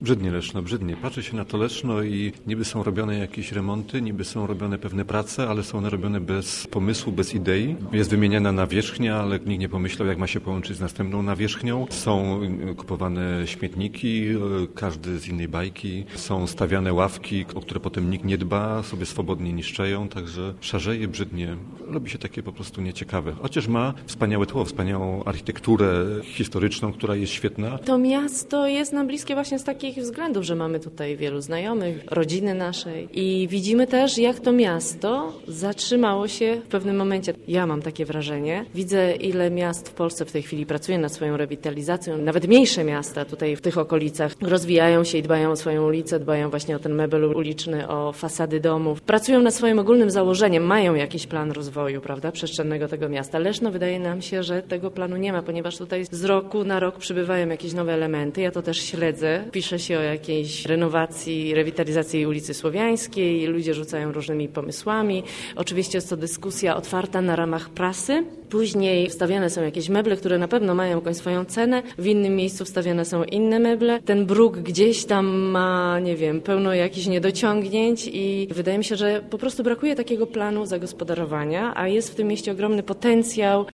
Brzydnie Leszno, brzydnie. Patrzy się na to Leszno i niby są robione jakieś remonty, niby są robione pewne prace, ale są one robione bez pomysłu, bez idei. Jest wymieniana nawierzchnia, ale nikt nie pomyślał, jak ma się połączyć z następną nawierzchnią. Są kupowane śmietniki, każdy z innej bajki. Są stawiane ławki, o które potem nikt nie dba, sobie swobodnie niszczeją, także szarzeje, brzydnie. Robi się takie po prostu nieciekawe. Chociaż ma wspaniałe tło, wspaniałą architekturę historyczną, która jest świetna. To miasto jest nam bliskie właśnie z takich względów, że mamy tutaj wielu znajomych, rodziny naszej i widzimy też, jak to miasto zatrzymało się w pewnym momencie. Ja mam takie wrażenie. Widzę, ile miast w Polsce w tej chwili pracuje nad swoją rewitalizacją. Nawet mniejsze miasta tutaj w tych okolicach rozwijają się i dbają o swoją ulicę, dbają właśnie o ten mebel uliczny, o fasady domów. Pracują nad swoim ogólnym założeniem, mają jakiś plan rozwoju, prawda, przestrzennego tego miasta. Leszno wydaje nam się, że tego planu nie ma, ponieważ tutaj z roku na rok przybywają jakieś nowe elementy. Ja to też śledzę. Pisze się o jakiejś renowacji, rewitalizacji ulicy Słowiańskiej. Ludzie rzucają różnymi pomysłami. Oczywiście jest to dyskusja otwarta na ramach prasy. Później wstawiane są jakieś meble, które na pewno mają jakąś swoją cenę. W innym miejscu wstawiane są inne meble. Ten bruk gdzieś tam ma, nie wiem, pełno jakichś niedociągnięć i wydaje mi się, że po prostu brakuje takiego planu zagospodarowania, a jest w tym mieście ogromny potencjał